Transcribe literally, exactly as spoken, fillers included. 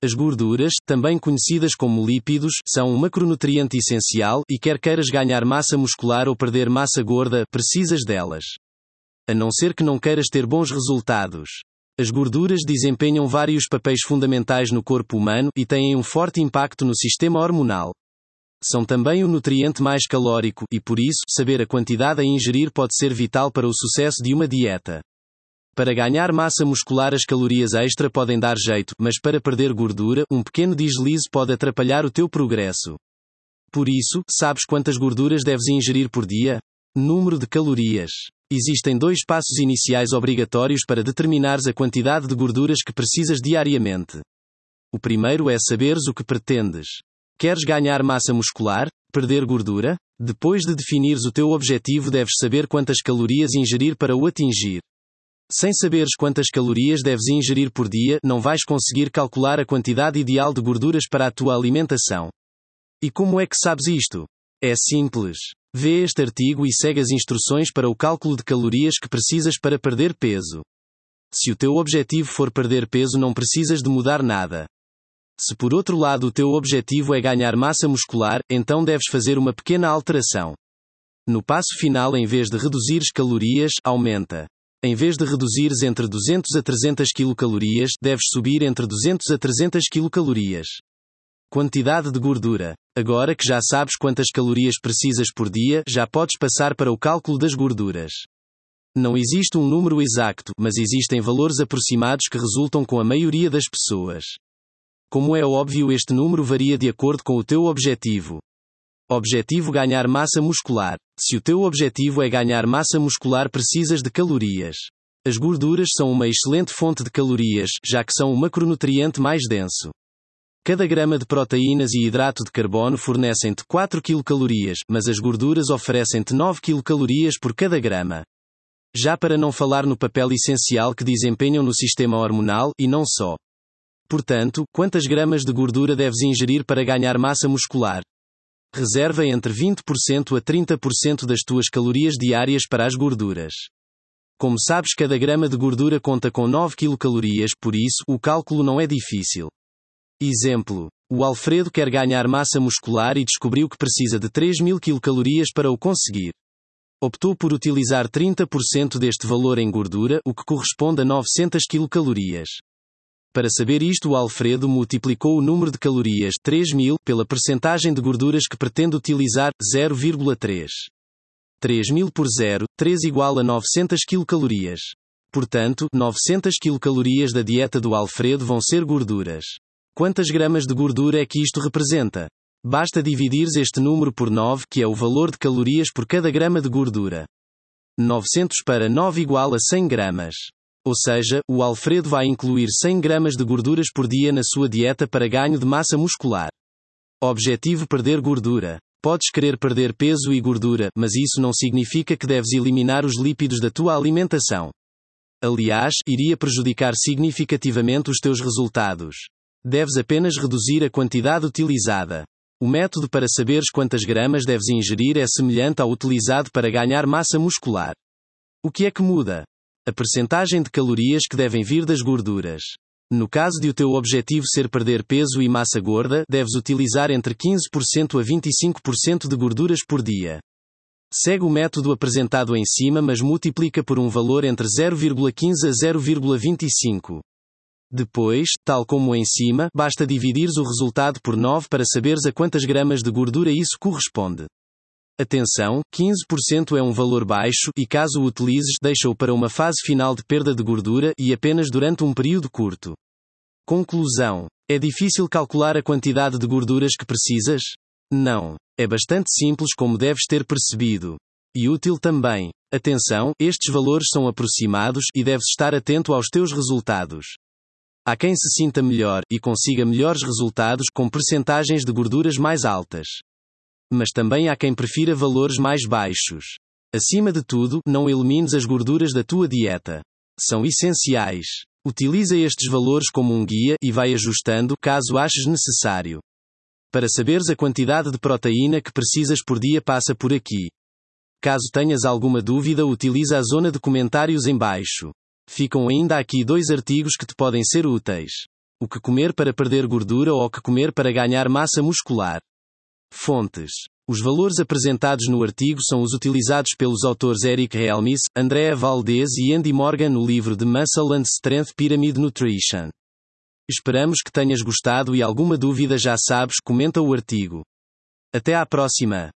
As gorduras, também conhecidas como lípidos, são um macronutriente essencial, e quer queiras ganhar massa muscular ou perder massa gorda, precisas delas. A não ser que não queiras ter bons resultados. As gorduras desempenham vários papéis fundamentais no corpo humano e têm um forte impacto no sistema hormonal. São também o nutriente mais calórico e, por isso, saber a quantidade a ingerir pode ser vital para o sucesso de uma dieta. Para ganhar massa muscular, as calorias extra podem dar jeito, mas para perder gordura, um pequeno deslize pode atrapalhar o teu progresso. Por isso, sabes quantas gorduras deves ingerir por dia? Número de calorias. Existem dois passos iniciais obrigatórios para determinares a quantidade de gorduras que precisas diariamente. O primeiro é saberes o que pretendes. Queres ganhar massa muscular? Perder gordura? Depois de definires o teu objetivo, deves saber quantas calorias ingerir para o atingir. Sem saberes quantas calorias deves ingerir por dia, não vais conseguir calcular a quantidade ideal de gorduras para a tua alimentação. E como é que sabes isto? É simples. Vê este artigo e segue as instruções para o cálculo de calorias que precisas para perder peso. Se o teu objetivo for perder peso, não precisas de mudar nada. Se por outro lado o teu objetivo é ganhar massa muscular, então deves fazer uma pequena alteração. No passo final, em vez de reduzires calorias, aumenta. Em vez de reduzires entre duzentos a trezentas quilocalorias, deves subir entre duzentos a trezentas quilocalorias. Quantidade de gordura. Agora que já sabes quantas calorias precisas por dia, já podes passar para o cálculo das gorduras. Não existe um número exato, mas existem valores aproximados que resultam com a maioria das pessoas. Como é óbvio, este número varia de acordo com o teu objetivo. Objetivo: ganhar massa muscular. Se o teu objetivo é ganhar massa muscular, precisas de calorias. As gorduras são uma excelente fonte de calorias, já que são o macronutriente mais denso. Cada grama de proteínas e hidrato de carbono fornecem-te quatro quilocalorias, mas as gorduras oferecem-te nove quilocalorias por cada grama. Já para não falar no papel essencial que desempenham no sistema hormonal, e não só. Portanto, quantas gramas de gordura deves ingerir para ganhar massa muscular? Reserva entre vinte por cento a trinta por cento das tuas calorias diárias para as gorduras. Como sabes, cada grama de gordura conta com nove quilocalorias, por isso, o cálculo não é difícil. Exemplo. O Alfredo quer ganhar massa muscular e descobriu que precisa de três mil quilocalorias para o conseguir. Optou por utilizar trinta por cento deste valor em gordura, o que corresponde a novecentas quilocalorias. Para saber isto, o Alfredo multiplicou o número de calorias, três mil, pela percentagem de gorduras que pretende utilizar, zero vírgula três. três mil por zero, três igual a novecentas quilocalorias. Portanto, novecentas quilocalorias da dieta do Alfredo vão ser gorduras. Quantas gramas de gordura é que isto representa? Basta dividires este número por nove, que é o valor de calorias por cada grama de gordura. novecentos para nove igual a cem gramas. Ou seja, o Alfredo vai incluir cem gramas de gorduras por dia na sua dieta para ganho de massa muscular. Objetivo: perder gordura. Podes querer perder peso e gordura, mas isso não significa que deves eliminar os lípidos da tua alimentação. Aliás, iria prejudicar significativamente os teus resultados. Deves apenas reduzir a quantidade utilizada. O método para saberes quantas gramas deves ingerir é semelhante ao utilizado para ganhar massa muscular. O que é que muda? A percentagem de calorias que devem vir das gorduras. No caso de o teu objetivo ser perder peso e massa gorda, deves utilizar entre quinze por cento a vinte e cinco por cento de gorduras por dia. Segue o método apresentado em cima, mas multiplica por um valor entre zero vírgula quinze a zero vírgula vinte e cinco. Depois, tal como em cima, basta dividires o resultado por nove para saberes a quantas gramas de gordura isso corresponde. Atenção, quinze por cento é um valor baixo, e caso o utilizes, deixa-o para uma fase final de perda de gordura, e apenas durante um período curto. Conclusão. É difícil calcular a quantidade de gorduras que precisas? Não. É bastante simples, como deves ter percebido. E útil também. Atenção, estes valores são aproximados, e deves estar atento aos teus resultados. Há quem se sinta melhor, e consiga melhores resultados, com percentagens de gorduras mais altas. Mas também há quem prefira valores mais baixos. Acima de tudo, não elimines as gorduras da tua dieta. São essenciais. Utiliza estes valores como um guia, e vai ajustando, caso aches necessário. Para saberes a quantidade de proteína que precisas por dia, passa por aqui. Caso tenhas alguma dúvida, utiliza a zona de comentários em baixo. Ficam ainda aqui dois artigos que te podem ser úteis. O que comer para perder gordura ou o que comer para ganhar massa muscular. Fontes. Os valores apresentados no artigo são os utilizados pelos autores Eric Helmis, Andrea Valdez e Andy Morgan no livro The Muscle and Strength Pyramid Nutrition. Esperamos que tenhas gostado e alguma dúvida já sabes, comenta o artigo. Até à próxima!